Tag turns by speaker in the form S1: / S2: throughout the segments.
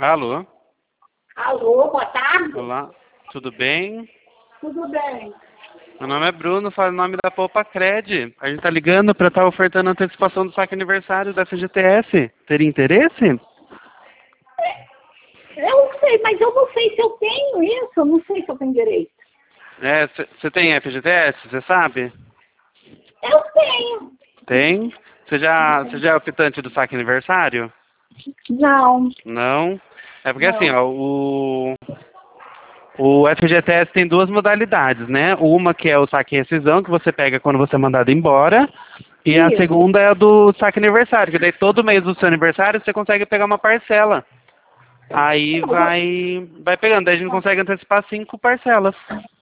S1: Alô?
S2: Alô, boa tarde.
S1: Olá, tudo bem?
S2: Tudo bem?
S1: Meu nome é Bruno, falo em nome da Poupacred. A gente tá ligando para estar ofertando antecipação do saque aniversário da FGTS. Teria interesse?
S2: Eu não sei, mas eu não sei se eu tenho isso, eu não sei se eu tenho direito.
S1: Você tem FGTS, você sabe?
S2: Eu tenho.
S1: Tem? Você já é optante do saque aniversário?
S2: Não,
S1: Não? É porque assim,
S2: não.
S1: ó, o FGTS tem duas modalidades, né? Uma que é o saque em rescisão, que você pega quando você é mandado embora. E a
S2: Isso.
S1: segunda é a do saque aniversário, que daí todo mês do seu aniversário você consegue pegar uma parcela. Aí
S2: Mas eu-
S1: vai pegando, daí a gente consegue antecipar 5 parcelas.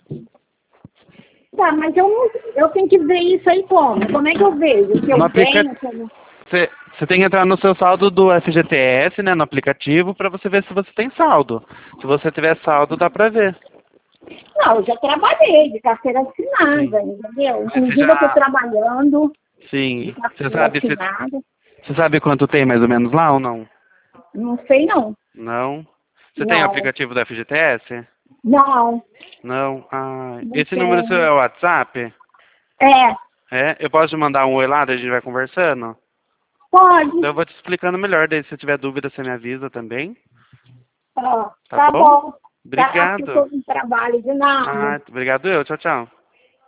S2: Tá, mas eu não, eu tenho que ver isso aí como? Como é que eu vejo? Se
S1: No
S2: eu
S1: aplica...
S2: tenho, se eu não...
S1: Você tem que entrar no seu saldo do FGTS, né, no aplicativo, para você ver se você tem saldo. Se você tiver saldo, dá pra ver.
S2: Não, eu já trabalhei de carteira
S1: Sim.
S2: assinada, entendeu?
S1: Mas você
S2: Inclusive eu estou
S1: já...
S2: trabalhando de
S1: Sim.
S2: carteira assinada.
S1: Você sabe quanto tem mais ou menos lá ou não?
S2: Não sei não.
S1: Não? Você tem o
S2: Não.
S1: aplicativo do FGTS?
S2: Não,
S1: Não? Ah,
S2: não
S1: esse número seu é
S2: tenho.
S1: o WhatsApp?
S2: É,
S1: É? Eu posso te mandar um oi lá, daí a gente vai conversando? Então eu
S2: pode.
S1: vou te explicando melhor, daí se tiver dúvida você me avisa também.
S2: Ó,
S1: Tá
S2: tá
S1: bom?
S2: bom. Tá, porque eu
S1: Obrigado.
S2: estou no trabalho de nada.
S1: Ah, obrigado eu. Tchau, tchau.